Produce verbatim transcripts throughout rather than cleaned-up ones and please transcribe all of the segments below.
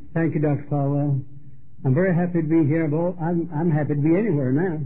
Thank you, Doctor Falwell. I'm very happy to be here. But I'm, I'm happy to be anywhere now.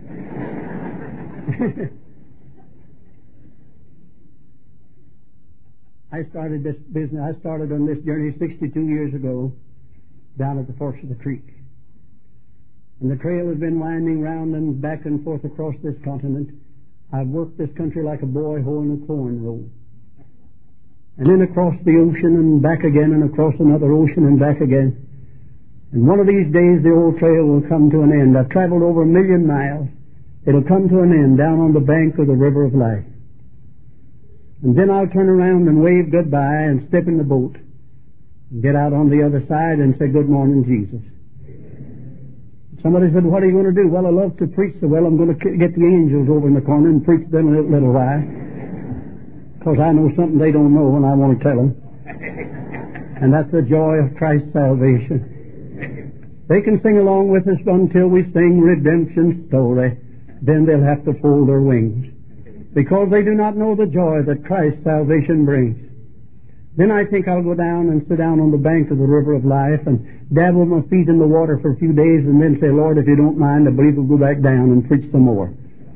I started this business, I started on this journey sixty-two years ago down at the forks of the creek. And the trail has been winding round and back and forth across this continent. I've worked this country like a boy hoeing a corn row. And then across the ocean and back again and across another ocean and back again. And one of these days the old trail will come to an end. I've traveled over a million miles. It'll come to an end down on the bank of the river of life. And then I'll turn around and wave goodbye and step in the boat and get out on the other side and say, good morning, Jesus. Somebody said, what are you going to do? Well, I love to preach so well, I'm going to get the angels over in the corner and preach them a little, little while. Because I know something they don't know and I want to tell them. And that's the joy of Christ's salvation. They can sing along with us until we sing redemption story. Then they'll have to fold their wings. Because they do not know the joy that Christ's salvation brings. Then I think I'll go down and sit down on the bank of the river of life and dabble my feet in the water for a few days and then say, Lord, if you don't mind, I believe we'll go back down and preach some more.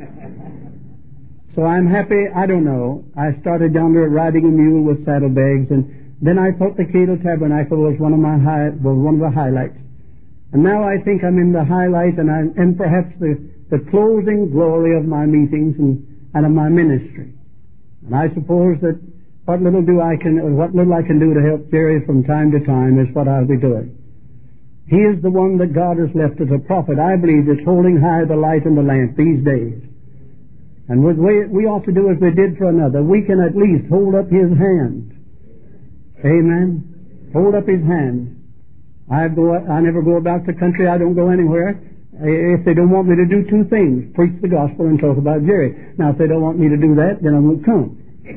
So I'm happy. I don't know. I started down there riding a mule with saddlebags, and then I thought the Cadle Tabernacle was one of my high, was one of the highlights. And now I think I'm in the highlight and I'm, and perhaps the, the closing glory of my meetings and and of my ministry. And I suppose that what little do I can, what little I can do to help Jerry from time to time is what I'll be doing. He is the one that God has left as a prophet, I believe, that's holding high the light and the lamp these days. And what we, we ought to do as we did for another, we can at least hold up his hand. Amen. Hold up his hand. I go, I never go about the country. I don't go anywhere. If they don't want me to do two things, preach the gospel and talk about Jerry. Now, if they don't want me to do that, then I won't come.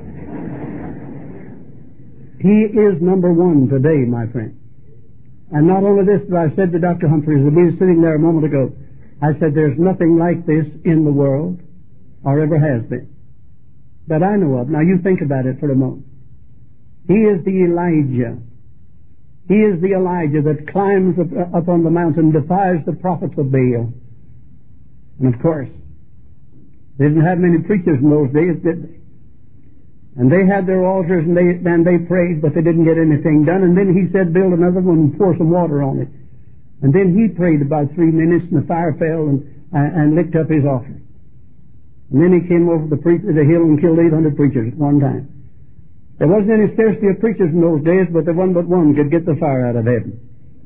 He is number one today, my friend. And not only this, but I said to Doctor Humphreys, as he was sitting there a moment ago, I said, there's nothing like this in the world, or ever has been, that I know of. Now, you think about it for a moment. He is the Elijah. He is the Elijah that climbs up, up on the mountain, defies the prophets of Baal. And of course, they didn't have many preachers in those days, did they? And they had their altars and they, and they prayed, but they didn't get anything done. And then he said, build another one and pour some water on it. And then he prayed about three minutes and the fire fell and, and, and licked up his altar. And then he came over the, pre- the hill and killed eight hundred preachers at one time. There wasn't any scarcity of preachers in those days, but the one but one could get the fire out of heaven.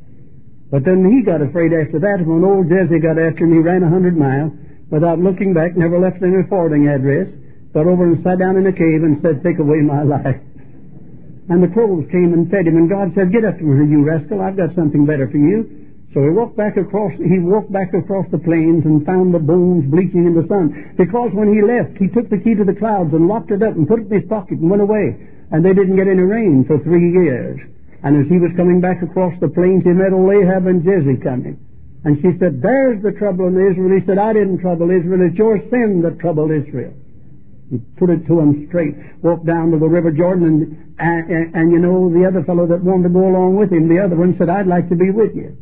But then he got afraid after that, and when old Jesse got after him, he ran a hundred miles without looking back, never left any forwarding address, got over and sat down in a cave and said, take away my life. And the crows came and fed him, and God said, get up from here, you rascal, I've got something better for you. So he walked back across, he walked back across the plains and found the bones bleaching in the sun. Because when he left, he took the key to the clouds and locked it up and put it in his pocket and went away. And they didn't get any rain for three years. And as he was coming back across the plains, he met old Ahab and Jezebel coming. And she said, there's the trouble in Israel. He said, I didn't trouble Israel. It's your sin that troubled Israel. He put it to him straight. Walked down to the River Jordan, and, and, and, and you know, the other fellow that wanted to go along with him, the other one said, I'd like to be with you.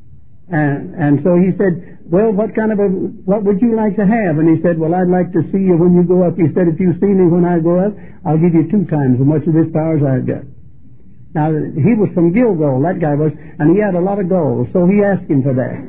And, and so he said, well, what kind of a, what would you like to have? And he said, well, I'd like to see you when you go up. He said, if you see me when I go up, I'll give you two times as much of this power as I've got. Now, he was from Gilgal, that guy was, and he had a lot of gold, so he asked him for that.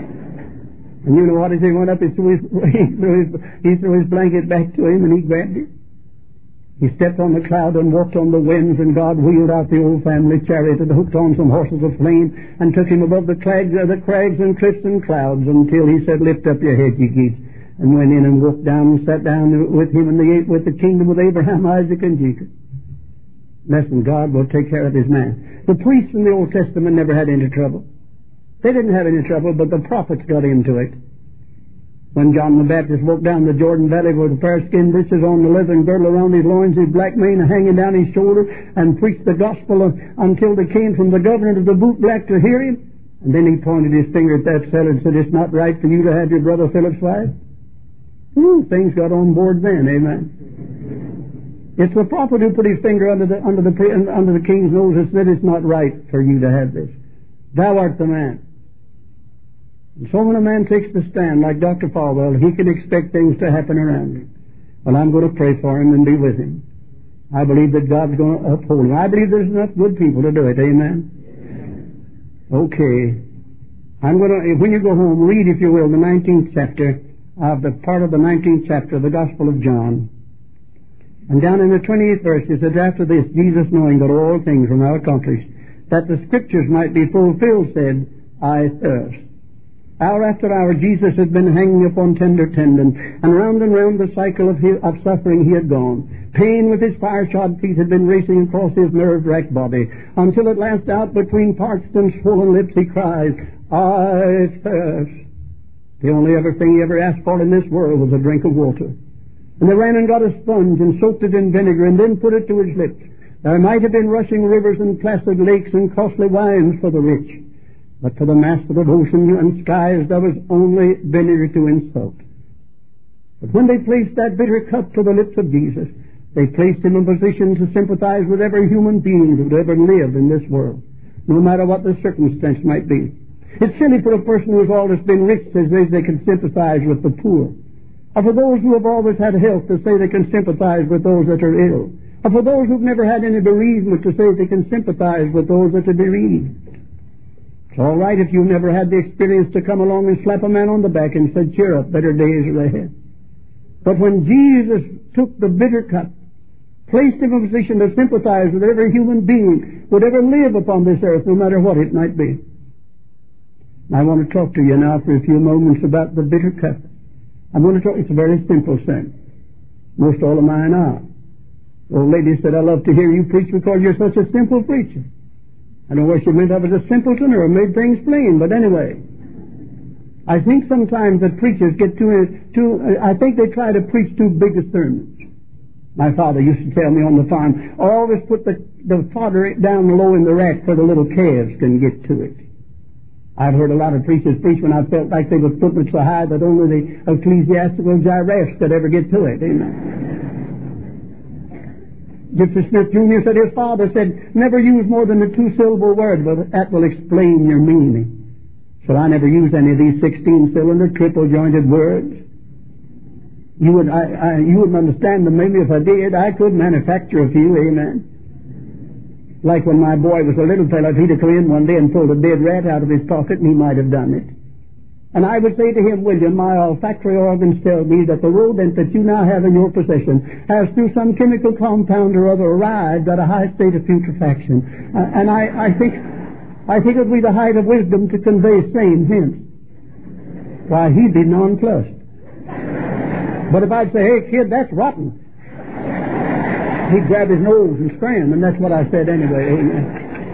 And you know what? As he went up, he threw his, he threw his, he threw his blanket back to him, and he grabbed it. He stepped on the cloud and walked on the winds, and God wheeled out the old family chariot and hooked on some horses of flame and took him above the crags, uh, the crags and cliffs and clouds until he said, lift up your head, ye gates, and went in and walked down and sat down with him in the, with the kingdom with Abraham, Isaac, and Jacob. Listen, God will take care of his man. The priests in the Old Testament never had any trouble. They didn't have any trouble, but the prophets got into it. When John the Baptist walked down the Jordan Valley with a pair of skin breeches on, the leathern girdle around his loins, his black mane hanging down his shoulder, and preached the gospel until they came from the governor of the bootblack to hear him. And then he pointed his finger at that fellow and said, it's not right for you to have your brother Philip's wife. Ooh, things got on board then, amen. It's the prophet who put his finger under the under the under the king's nose and said, it's not right for you to have this. Thou art the man. And so when a man takes the stand like Doctor Falwell, he can expect things to happen around him. Well, I'm going to pray for him and be with him. I believe that God's going to uphold him. I believe there's enough good people to do it. Amen? Okay. I'm going to, when you go home, read, if you will, the nineteenth chapter of the part of the nineteenth chapter of the Gospel of John. And down in the twenty-eighth verse, it says, after this, Jesus, knowing that all things were now accomplished, that the Scriptures might be fulfilled, said, I thirst. Hour after hour, Jesus had been hanging upon tender tendon, and round and round the cycle of, his, of suffering he had gone. Pain with his fire-shod feet had been racing across his nerve-racked body, until at last out between parched and swollen lips he cries, I thirst. The only other thing he ever asked for in this world was a drink of water. And they ran and got a sponge and soaked it in vinegar and then put it to his lips. There might have been rushing rivers and placid lakes and costly wines for the rich, but for the master of ocean and skies there was only vinegar to insult. But when they placed that bitter cup to the lips of Jesus, they placed him in position to sympathize with every human being who would ever live in this world, no matter what the circumstance might be. It's silly for a person who has always been rich to say they can sympathize with the poor, or for those who have always had health to say they can sympathize with those that are ill, or for those who've never had any bereavement to say they can sympathize with those that are bereaved. It's all right if you've never had the experience to come along and slap a man on the back and say, cheer up, better days are ahead. But when Jesus took the bitter cup, placed him in a position to sympathize with every human being would ever live upon this earth, no matter what it might be. I want to talk to you now for a few moments about the bitter cup. I'm going to talk, it's a very simple thing. Most all of mine are. The old lady said, I love to hear you preach because you're such a simple preacher. I don't know what she meant I was a simpleton or made things plain, but anyway. I think sometimes that preachers get too, too, I think they try to preach too big a sermons. My father used to tell me on the farm, always put the, the fodder down low in the rack where the little calves can get to it. I've heard a lot of preachers preach when I felt like they were putting it so high that only the ecclesiastical giraffes could ever get to it. Amen. Gibson Smith Junior said his father said, never use more than a two-syllable word, but that will explain your meaning. So I never use any of these sixteen-cylinder, triple-jointed words. You would, I, I, you wouldn't understand them maybe if I did. I could manufacture a few, amen. Like when my boy was a little fellow, if he'd have come in one day and pulled a dead rat out of his pocket, and he might have done it. And I would say to him, William, my olfactory organs tell me that the rodent that you now have in your possession has, through some chemical compound or other, arrived at a high state of putrefaction. Uh, and I, I think I think it would be the height of wisdom to convey same hints. Why, he'd be nonplussed. But if I'd say, hey, kid, that's rotten, he'd grab his nose and scram, and that's what I said anyway. Amen.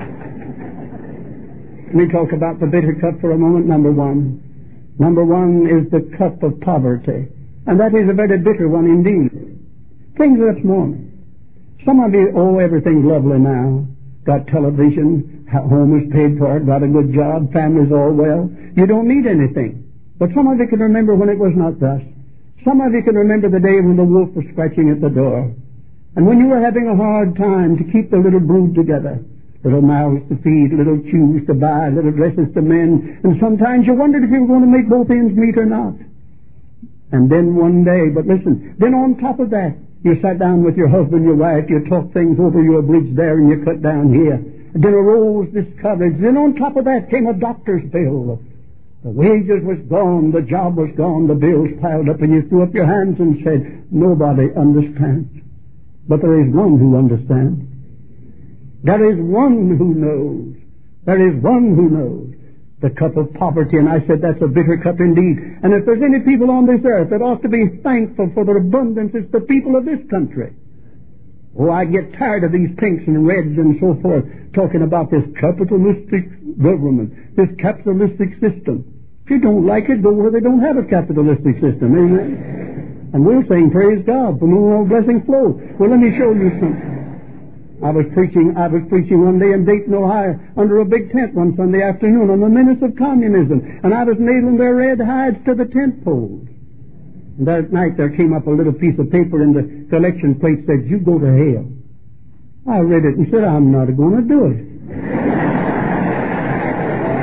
Let me talk about the bitter cup for a moment. Number one. Number one is the cup of poverty. And that is a very bitter one indeed. Things this morning. Some of you, oh, everything's lovely now. Got television, home is paid for, got a good job, family's all well. You don't need anything. But some of you can remember when it was not thus. Some of you can remember the day when the wolf was scratching at the door. And when you were having a hard time to keep the little brood together. Little mouths to feed, little shoes to buy, little dresses to mend. And sometimes you wondered if you were going to make both ends meet or not. And then one day, but listen, then on top of that, you sat down with your husband, your wife, you talked things over, you abridged there and you cut down here. And then arose discouraged. Then on top of that came a doctor's bill. The wages was gone, the job was gone, the bills piled up, and you threw up your hands and said, nobody understands. But there is one who understands. There is one who knows. There is one who knows. The cup of poverty, and I said that's a bitter cup indeed. And if there's any people on this earth that ought to be thankful for their abundance, it's the people of this country. Oh, I get tired of these pinks and reds and so forth, talking about this capitalistic government, this capitalistic system. If you don't like it, go where they don't have a capitalistic system, amen? And we're saying, praise God, from whom all blessings flow. Well, let me show you something. I was preaching, I was preaching one day in Dayton, Ohio, under a big tent one Sunday afternoon on the menace of communism, and I was nailing their red hides to the tent poles. And that night there came up a little piece of paper in the collection plate that said, you go to hell. I read it and said, I'm not going to do it.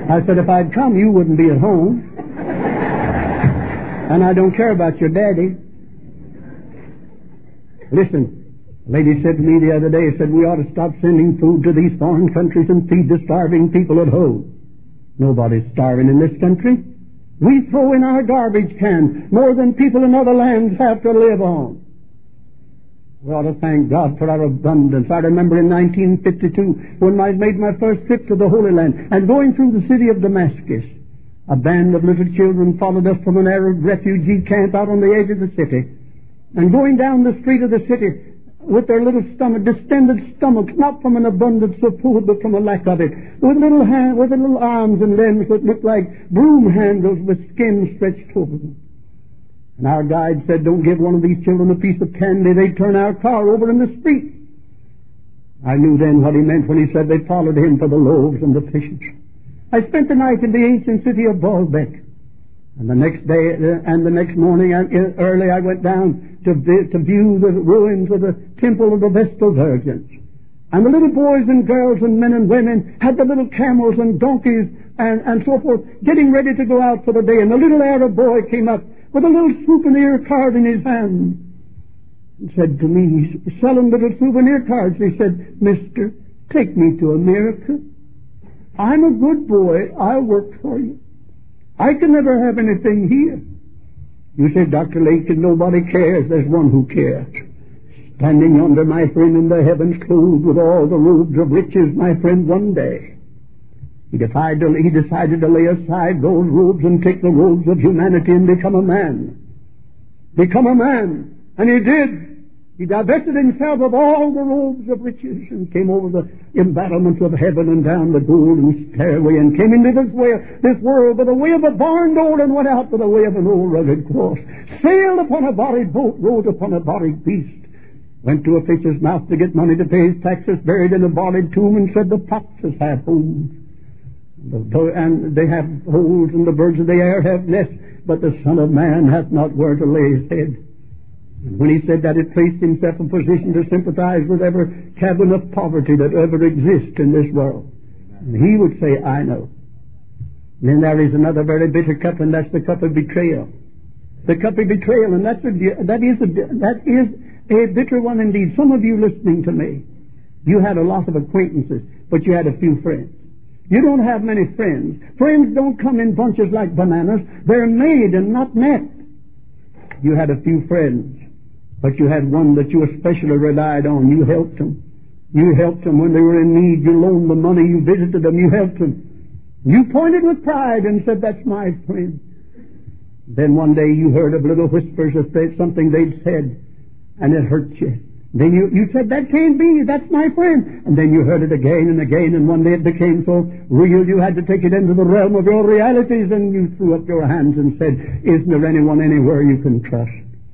I said, if I'd come, you wouldn't be at home. And I don't care about your daddy. Listen, a lady said to me the other day, said, we ought to stop sending food to these foreign countries and feed the starving people at home. Nobody's starving in this country. We throw in our garbage can more than people in other lands have to live on. We ought to thank God for our abundance. I remember in nineteen fifty-two, when I made my first trip to the Holy Land, and going through the city of Damascus, a band of little children followed us from an Arab refugee camp out on the edge of the city. And going down the street of the city with their little stomach, distended stomachs, not from an abundance of food, but from a lack of it, with little hand, with little arms and limbs that looked like broom handles with skin stretched over them. And our guide said, don't give one of these children a piece of candy, they'd turn our car over in the street. I knew then what he meant when he said they followed him for the loaves and the fishes. I spent the night in the ancient city of Baalbek. And the next day, uh, and the next morning, I, uh, early, I went down to, to view the ruins of the temple of the Vestal Virgins. And the little boys and girls and men and women had the little camels and donkeys and, and so forth, getting ready to go out for the day. And the little Arab boy came up with a little souvenir card in his hand and said to me, he's selling little souvenir cards. He said, Mister, take me to America. I'm a good boy. I'll work for you. I can never have anything here. You say, Doctor Lakin, nobody cares. There's one who cares. Standing yonder, my friend, in the heavens clothed with all the robes of riches, my friend, one day, he decided to, he decided to lay aside those robes and take the robes of humanity and become a man. Become a man. And he did. He divested himself of all the robes of riches and came over the embattlements of heaven and down the golden stairway and came into this way, this world by the way of a barn door and went out by the way of an old rugged cross. Sailed upon a bodied boat, rode upon a bodied beast. Went to a fisher's mouth to get money to pay his taxes, buried in a bodied tomb, and said the foxes have holes. And they have holes, and the birds of the air have nests, but the Son of Man hath not where to lay his head. And when he said that, it placed himself in position to sympathize with every cabin of poverty that ever exists in this world. And he would say, I know. And then there is another very bitter cup, and that's the cup of betrayal. The cup of betrayal, and that's a, that is a, that is a bitter one indeed. Some of you listening to me, you had a lot of acquaintances, but you had a few friends. You don't have many friends. Friends don't come in bunches like bananas. They're made and not met. You had a few friends, but you had one that you especially relied on. You helped them. You helped them when they were in need. You loaned them money. You visited them. You helped them. You pointed with pride and said, that's my friend. Then one day you heard of little whispers of something they'd said, and it hurt you. Then you, you said, that can't be, that's my friend. And then you heard it again and again, and one day it became so real you had to take it into the realm of your realities, and you threw up your hands and said, isn't there anyone anywhere you can trust?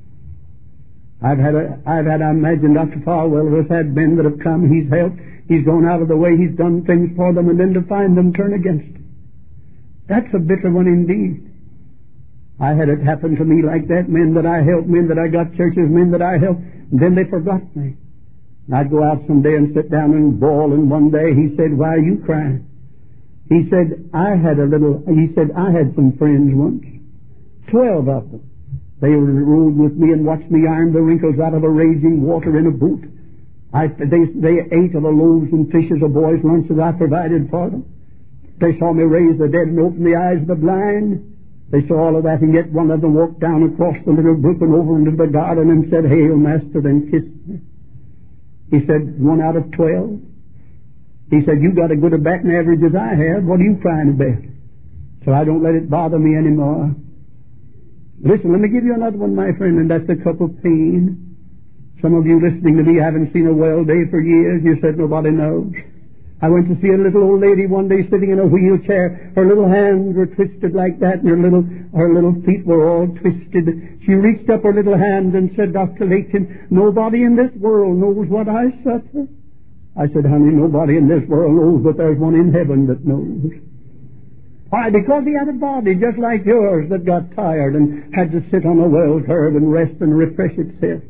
I've had, a, I've had, I imagine Doctor Falwell has had men that have come, he's helped, he's gone out of the way, he's done things for them, and then to find them turn against him. That's a bitter one indeed. I had it happen to me like that, men that I helped, men that I got churches, men that I helped, and then they forgot me. And I'd go out someday and sit down and bawl, and one day he said, why are you crying? He said, I had a little, he said, I had some friends once, twelve of them. They rode with me and watched me iron the wrinkles out of a raging water in a boot. I, they, they ate of the loaves and fishes of boys' lunch that I provided for them. They saw me raise the dead and open the eyes of the blind. They saw all of that, and yet one of them walked down across the little brook and over into the garden and said, Hail, Master, and kissed me. He said, one out of twelve. He said, you got as good a batting average as I have. What are you crying about? So I don't let it bother me anymore. Listen, let me give you another one, my friend, and that's the cup of pain. Some of you listening to me haven't seen a well day for years. You said nobody knows. I went to see a little old lady one day sitting in a wheelchair. Her little hands were twisted like that, and her little her little feet were all twisted. She reached up her little hand and said, Doctor Lakin, nobody in this world knows what I suffer. I said, honey, nobody in this world knows, but there's one in heaven that knows. Why? Because he had a body just like yours that got tired and had to sit on a well curb and rest and refresh itself.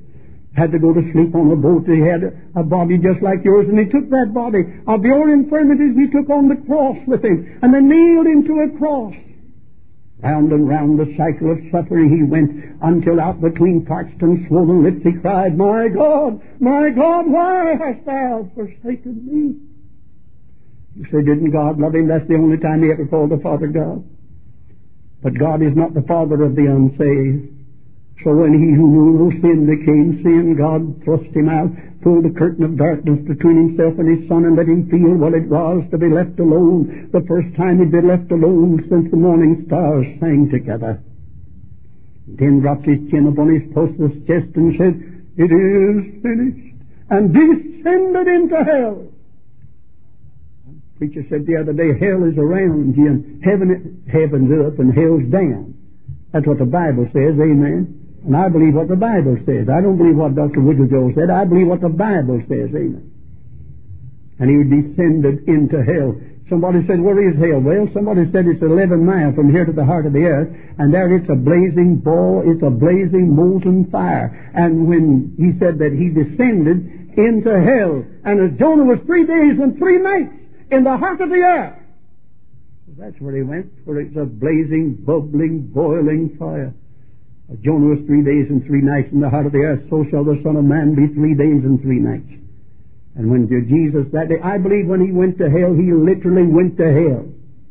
had to go to sleep on a boat. He had a body just like yours, and he took that body of your infirmities, he took on the cross with him, and then nailed him to a cross. Round and round the cycle of suffering he went, until out between parched and swollen lips he cried, My God, my God, why hast thou forsaken me? You say, didn't God love him? That's the only time he ever called the Father God. But God is not the Father of the unsaved. So when he who knew no sin became sin, God thrust him out, pulled the curtain of darkness between himself and his Son, and let him feel what it was to be left alone, the first time he'd been left alone since the morning stars sang together. Then dropped his chin upon his pulseless chest and said, It is finished, and descended into hell. The preacher said the other day, hell is around you, and heaven, heaven's up and hell's down. That's what the Bible says, amen. And I believe what the Bible says. I don't believe what Doctor Woodrow said. I believe what the Bible says. Amen. And he descended into hell. Somebody said, where is hell? Well, somebody said it's eleven miles from here to the heart of the earth. And there it's a blazing ball. It's a blazing molten fire. And when he said that he descended into hell, and as Jonah was three days and three nights in the heart of the earth, that's where he went, where it's a blazing, bubbling, boiling fire. Jonah was three days and three nights in the heart of the earth, so shall the Son of Man be three days and three nights. And when Jesus that day, I believe when he went to hell, he literally went to hell.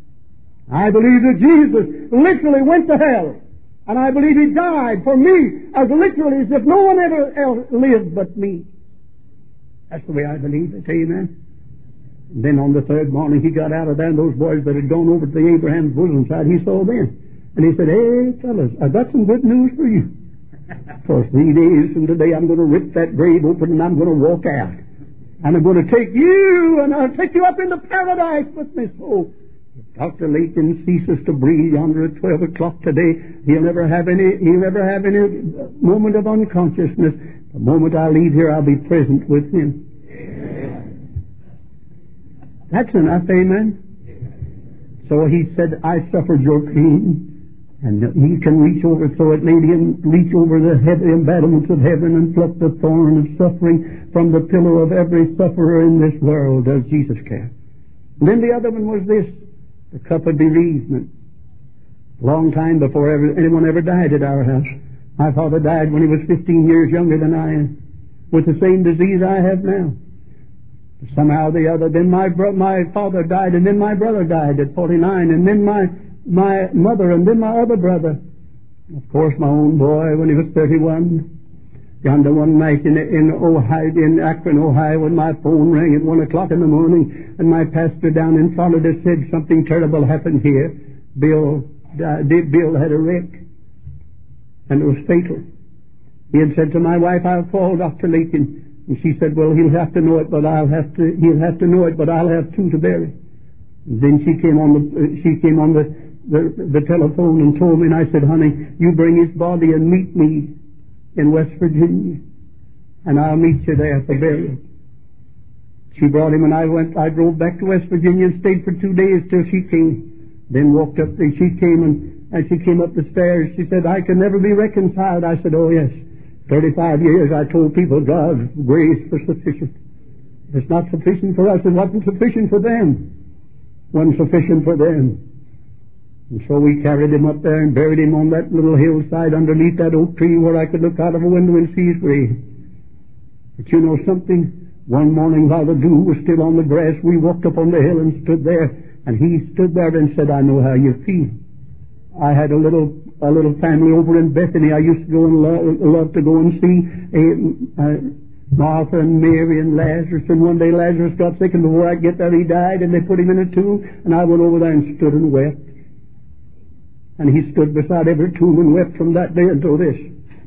I believe that Jesus literally went to hell. And I believe he died for me as literally as if no one ever else lived but me. That's the way I believe it, amen. And then on the third morning he got out of there, and those boys that had gone over to the Abraham's bosom side, he saw them. And he said, Hey, fellas, I've got some good news for you. For three days from today I'm going to rip that grave open and I'm going to walk out. And I'm going to take you and I'll take you up into paradise with me. So if Doctor Lakin ceases to breathe yonder at twelve o'clock today, he'll never have any, he'll never have any moment of unconsciousness. The moment I leave here, I'll be present with him. Amen. That's enough, amen. So he said, I suffered your pain. And he can reach over, so it made him reach over the heavy embattlements of heaven and pluck the thorn of suffering from the pillow of every sufferer in this world, as Jesus can. And then the other one was this, the cup of bereavement. A long time before ever, anyone ever died at our house. My father died when he was fifteen years younger than I am, with the same disease I have now. Somehow or the other, then my bro- my father died, and then my brother died at forty-nine, and then my my mother, and then my other brother. Of course, my own boy, when he was thirty-one. Yonder one night in, in Ohio, in Akron, Ohio, when my phone rang at one o'clock in the morning, and my pastor down in Florida said something terrible happened here. Bill, uh, Bill had a wreck, and it was fatal. He had said to my wife, I'll call Doctor Lakin. And she said, well, he'll have to know it, but I'll have to, he'll have to know it, but I'll have two to bury. And then she came on the, uh, she came on the, the, the telephone and told me, and I said, honey, you bring his body and meet me in West Virginia, and I'll meet you there for burial. She brought him, and I went, I drove back to West Virginia and stayed for two days till she came. Then walked up, and she came, and as she came up the stairs, she said, I can never be reconciled. I said, oh yes. Thirty-five years I told people God's grace was sufficient. If it's not sufficient for us, it wasn't sufficient for them. Wasn't sufficient for them. And so we carried him up there and buried him on that little hillside underneath that oak tree where I could look out of a window and see his grave. But you know something? One morning while the dew was still on the grass, we walked up on the hill and stood there, and he stood there and said, I know how you feel. I had a little a little family over in Bethany. I used to go and love, love to go and see uh, uh, Martha and Mary and Lazarus. And one day Lazarus got sick, and before I could get there, he died, and they put him in a tomb. And I went over there and stood and wept. And he stood beside every tomb and wept from that day until this.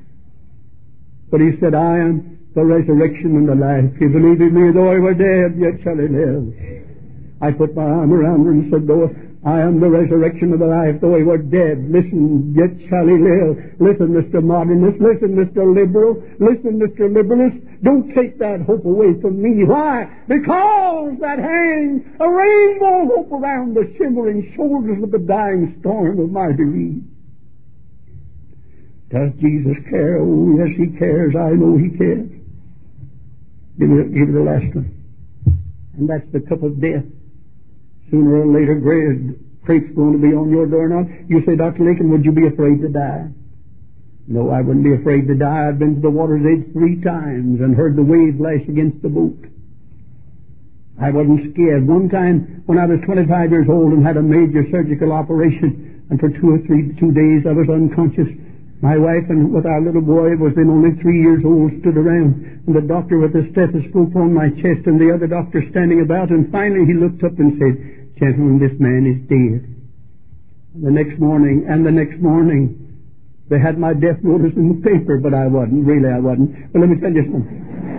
But he said, I am the resurrection and the life. He believed in me, though I were dead, yet shall he live. I put my arm around her and said, though I am the resurrection of the life, though he were dead, listen, yet shall he live. Listen, Mister Modernist, listen, Mister Liberal, listen, Mister Liberalist, don't take that hope away from me. Why? Because that hangs a rainbow hope around the shimmering shoulders of the dying storm of my belief. Does Jesus care? Oh, yes, He cares. I know He cares. Give me, give me the last one. And that's the cup of death. Sooner or later, great fate's going to be on your door now. You say, Doctor Lincoln, would you be afraid to die? No, I wouldn't be afraid to die. I've been to the water's edge three times and heard the waves lash against the boat. I wasn't scared. One time when I was twenty-five years old and had a major surgical operation, and for two or three, two days I was unconscious. My wife and with our little boy was then only three years old stood around, and the doctor with the stethoscope on my chest and the other doctor standing about, and finally he looked up and said, "Gentlemen, this man is dead." And the next morning, and the next morning, they had my death notice in the paper, but I wasn't. Really, I wasn't. But let me tell you something.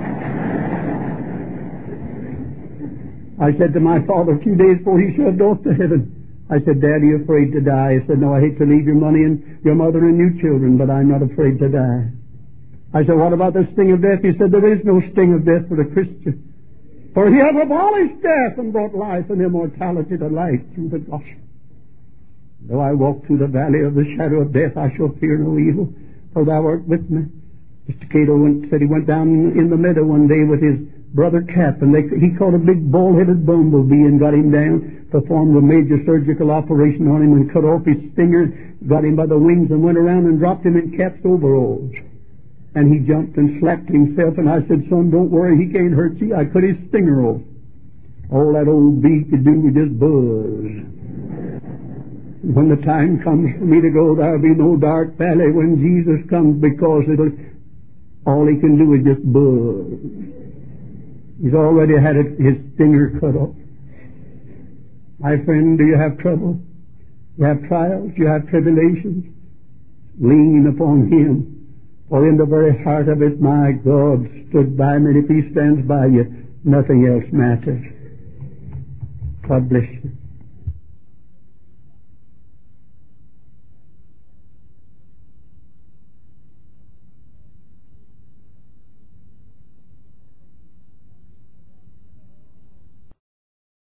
I said to my father a few days before he shoved off to heaven, I said, "Dad, are you afraid to die?" He said, "No, I hate to leave your money and your mother and you children, but I'm not afraid to die." I said, "What about the sting of death?" He said, "There is no sting of death for a Christian. For He hath abolished death and brought life and immortality to life through the gospel. Though I walk through the valley of the shadow of death, I shall fear no evil, for Thou art with me." Mister Cato went, said he went down in the meadow one day with his brother Cap, and they, he caught a big bald-headed bumblebee and got him down, performed a major surgical operation on him and cut off his stinger, got him by the wings and went around and dropped him in Cap's overalls. And he jumped and slapped himself, and I said, "Son, don't worry, he can't hurt you. I cut his stinger off." All that old bee could do was just buzz. When the time comes for me to go, there'll be no dark valley when Jesus comes, because it'll, all He can do is just buzz. He's already had it, his stinger cut off. My friend, do you have trouble? You have trials? You have tribulations? Lean upon Him. For in the very heart of it, my God stood by me. And if He stands by you, nothing else matters. God bless you.